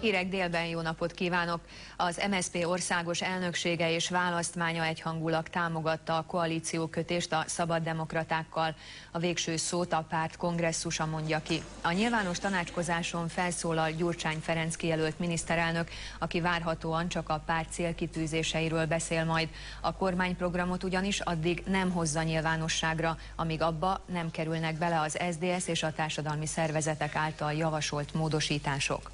Hírek délben, jó napot kívánok! Az MSZP országos elnöksége és választmánya egyhangulag támogatta a koalíciókötést a szabaddemokratákkal. A végső szót a párt kongresszusa mondja ki. A nyilvános tanácskozáson felszólal Gyurcsány Ferenc kijelölt miniszterelnök, aki várhatóan csak a párt célkitűzéseiről beszél majd. A kormányprogramot ugyanis addig nem hozza nyilvánosságra, amíg abba nem kerülnek bele az SZDSZ és a társadalmi szervezetek által javasolt módosítások.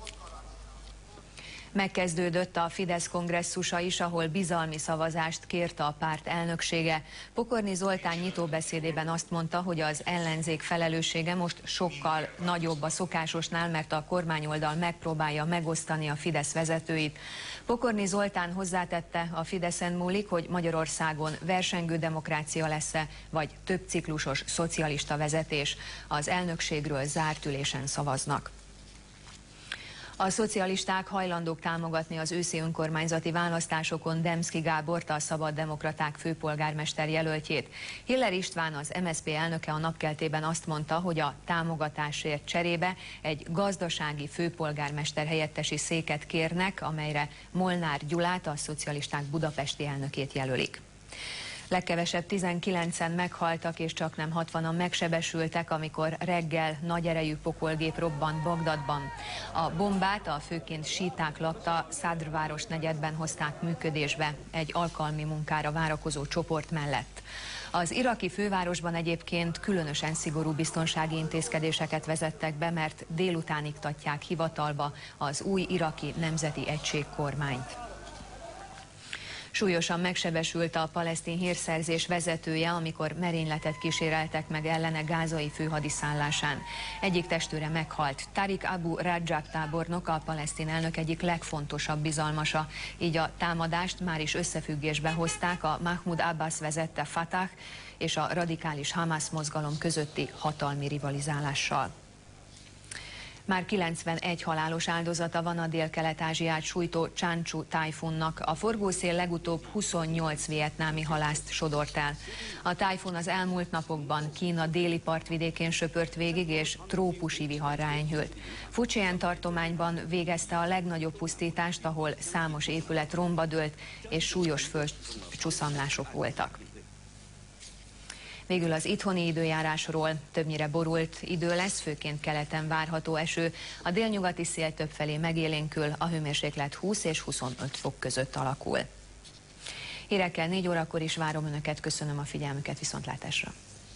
Megkezdődött a Fidesz kongresszusa is, ahol bizalmi szavazást kért a párt elnöksége. Pokorni Zoltán nyitóbeszédében azt mondta, hogy az ellenzék felelőssége most sokkal nagyobb a szokásosnál, mert a kormányoldal megpróbálja megosztani a Fidesz vezetőit. Pokorni Zoltán hozzátette, a Fideszen múlik, hogy Magyarországon versengő demokrácia lesz-e, vagy több ciklusos szocialista vezetés. Az elnökségről zárt ülésen szavaznak. A szocialisták hajlandók támogatni az őszi önkormányzati választásokon Demszky Gábort, a szabaddemokraták főpolgármester jelöltjét. Hiller István, az MSZP elnöke a Napkeltében azt mondta, hogy a támogatásért cserébe egy gazdasági főpolgármester helyettesi széket kérnek, amelyre Molnár Gyulát, a szocialisták budapesti elnökét jelölik. Legkevesebb 19-en meghaltak és csaknem 60-an megsebesültek, amikor reggel nagy erejű pokolgép robbant Bagdadban. A bombát a főként síták lakta Szadr városnegyedben hozták működésbe egy alkalmi munkára várakozó csoport mellett. Az iraki fővárosban egyébként különösen szigorú biztonsági intézkedéseket vezettek be, mert délután iktatják hivatalba az új iraki nemzeti egység kormányt. Súlyosan megsebesült a palesztin hírszerzés vezetője, amikor merényletet kíséreltek meg ellene gázai főhadiszállásán. Egyik testőre meghalt. Tariq Abu Rajab tábornok a palesztin elnök egyik legfontosabb bizalmasa. Így a támadást már is összefüggésbe hozták a Mahmoud Abbas vezette Fatah és a radikális Hamas mozgalom közötti hatalmi rivalizálással. Már 91 halálos áldozata van a Dél-Kelet-Ázsiát sújtó Csáncsu tájfunnak. A forgószél legutóbb 28 vietnámi halászt sodort el. A tájfun az elmúlt napokban Kína déli partvidékén söpört végig, és trópusi viharrá enyhült. Fujian tartományban végezte a legnagyobb pusztítást, ahol számos épület romba dőlt, és súlyos földcsúszamlások voltak. Végül az itthoni időjárásról: többnyire borult idő lesz, főként keleten várható eső. A délnyugati szél többfelé megélénkül, a hőmérséklet 20 és 25 fok között alakul. Hírekkel 4 órakor is várom Önöket, köszönöm a figyelmüket, viszontlátásra!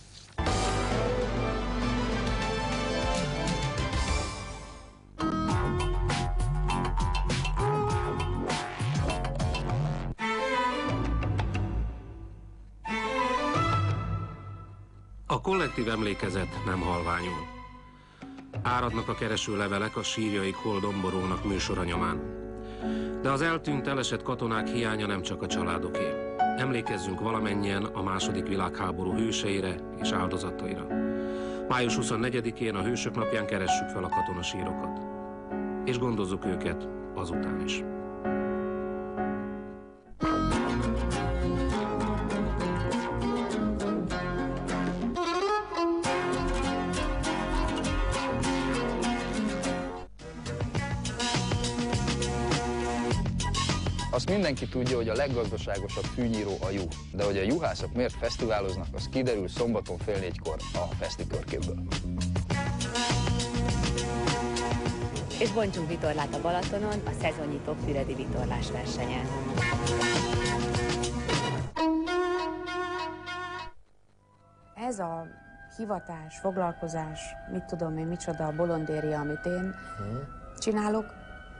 A kollektív emlékezet nem halványul. Áradnak a kereső levelek, a sírjaik hol domborolnak műsora nyomán. De az eltűnt, elesett katonák hiánya nem csak a családoké. Emlékezzünk valamennyien a II. Világháború hőseire és áldozataira. Május 24-én, a Hősök napján keressük fel a katonasírokat. És gondozzuk őket azután is. Azt mindenki tudja, hogy a leggazdaságosabb fűnyíró a juh, de hogy a juhászok miért fesztiváloznak, az kiderül szombaton fél 4-kor a Feszti körképből. És bontsunk vitorlát a Balatonon, a szezonnyitó füredi vitorlás versenyen. Ez a hivatás, foglalkozás, mit tudom én, micsoda a bolondéria, amit én csinálok,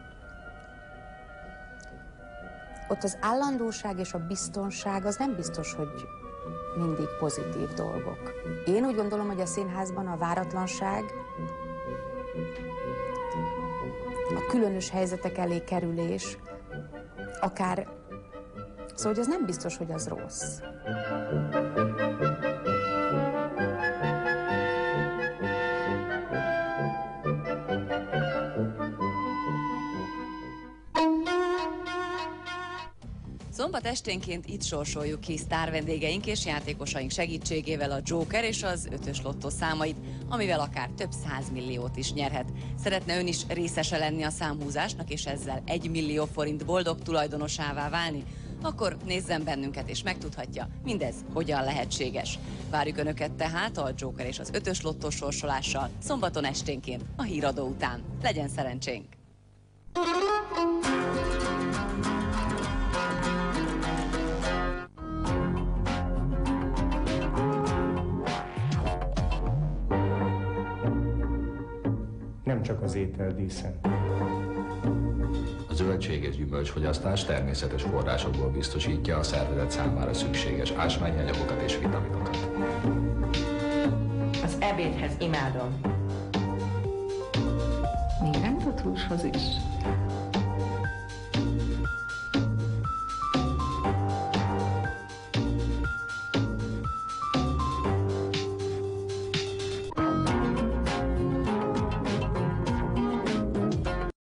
ott az állandóság és a biztonság az nem biztos, hogy mindig pozitív dolgok. Én úgy gondolom, hogy a színházban a váratlanság, a különös helyzetek elé kerülés, akár... Szóval, hogy az nem biztos, hogy az rossz. Szombat esténként itt sorsoljuk ki sztárvendégeink és játékosaink segítségével a Joker és az 5-ös lottó számait, amivel akár több 100 milliót is nyerhet. Szeretne ön is részese lenni a számhúzásnak, és ezzel 1 millió forint boldog tulajdonosává válni? Akkor nézzen bennünket, és megtudhatja, mindez hogyan lehetséges. Várjuk Önöket tehát a Joker és az 5-ös lottó sorsolással szombaton esténként a híradó után. Legyen szerencsénk! Nem csak az étel dísze. A zöldség és gyümölcsfogyasztás természetes forrásokból biztosítja a szervezet számára szükséges ásványanyagokat és vitaminokat. Az ebédhez imádom. Minden húshoz is.